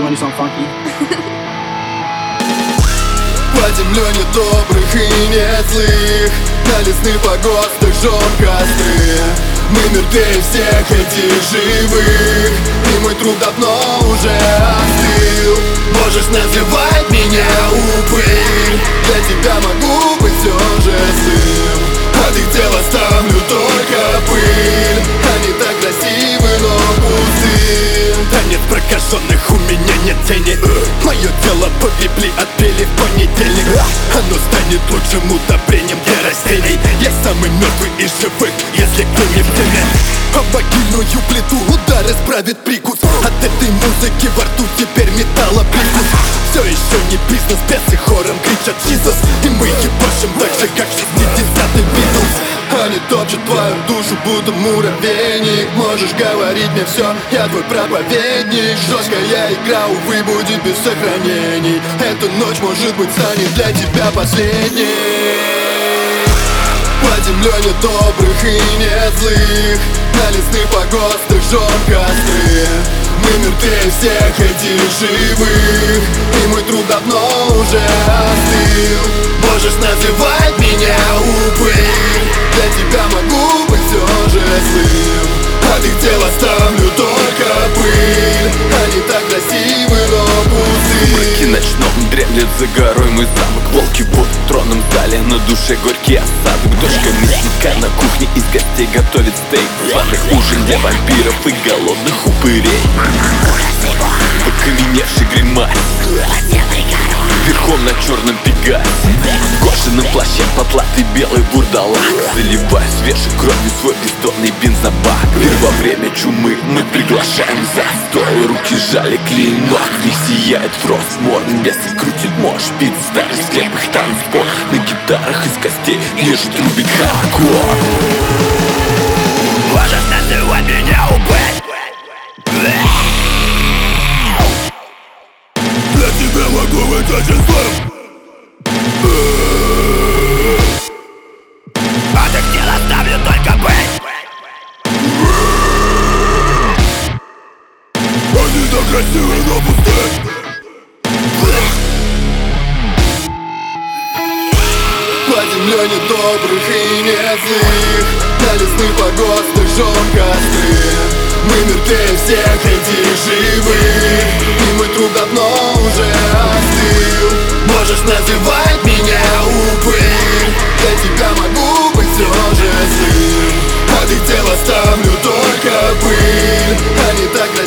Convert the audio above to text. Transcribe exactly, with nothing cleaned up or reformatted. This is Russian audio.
wanna do something funky. По земле нет добрых и нет злых, на лесных погостах жжем костры. Мы мертвее всех этих живых, и мой труп давно уже остыл. Можешь называть меня упырь, для тебя могу быть все же злым. От их тел оставлю только пыль, они так красивы, но пусты. Танец прокаженных, у меня нет тени. Мое тело по Библии отпели в понедельник. Оно станет лучшим удобрением для растений. Я самый мертвый из живых, если кто не в теме. А могильную плиту удар исправит прикус. От этой музыки во рту теперь металлоприкус. Все еще не бизнес, бесы хором кричат Jesus. И мы ебашим так же, как шестидесятый Битлз. Они топчут твою душу, будто муравейник. Можешь говорить мне все, я твой проповедник. Жесткая игра, увы, будет без сохранений. Эта ночь, может быть, станет для тебя последней. По земле нет добрых и нет злых, на лесных погостах жжем костры. Мы мертвее всех этих живых, и мой труп давно уже остыл. Можешь называть меня упырь, для тебя могу быть все же злым. От их тел оставлю только пыль, они так красивы, но пусты. В мраке ночном дремлет за горой мой замок. Волки будут в тронном зале, на душе горький осадок. Дочка мясника на кухне из гостей готовит стейк. Званых ужин для вампиров и голодных упырей. В окаменевший гримасе, верхом на черном пегасе, в кожаном плаще потлатый белый бурдалак. Заливая свежей кровью свой бездонный бензобак. Мир во время чумы мы приглашаем за стол. Руки сжали клинок, в них сияет фростморн. Бесы крутит мощь, бит старый слепых танцпол. На гитарах из костей нежит рубит хардкор. Можешь называть меня упырь, для тебя могу быть очень злым. От их тел оставлю только пыль, они так красивы, но пусты. По земле нет добрых и нет злых, на лесных погостах жжем костры. Мы мертвее всех этих живых, и мой труп давно уже остыл. Можешь называть меня упырь, для тебя могу быть все же злым. От их тел оставлю только пыль, они так